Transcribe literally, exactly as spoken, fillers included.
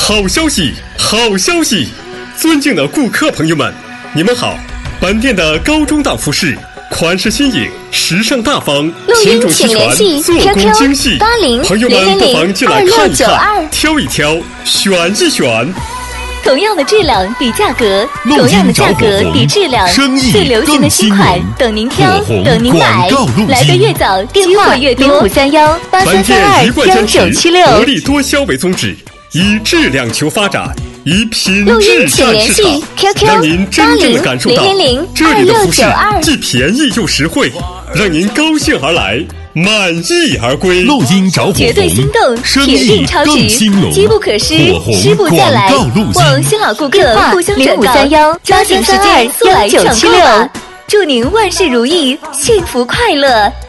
好消息，好消息！尊敬的顾客朋友们，你们好！本店的高中档服饰，款式新颖，时尚大方，品种齐全，做工精细。朋友们不妨进来看一看，挑一挑，选一选。 同样的质量比价格，同样的价格比质量，最流行的新款等您挑，等您买。来的越早，电话越多。零五三幺八三三二幺九七六。 薄利多销为宗旨，以质量求发展，以品质占市场，让您真正的感受到这里的服饰既便宜又实惠，让您高兴而来，满意而归。 录音着火绝对心动，铁定超值，机不可失，失不再来。望新老顾客互相转告，抓紧时间速来抢购吧！祝您万事如意，幸福快乐。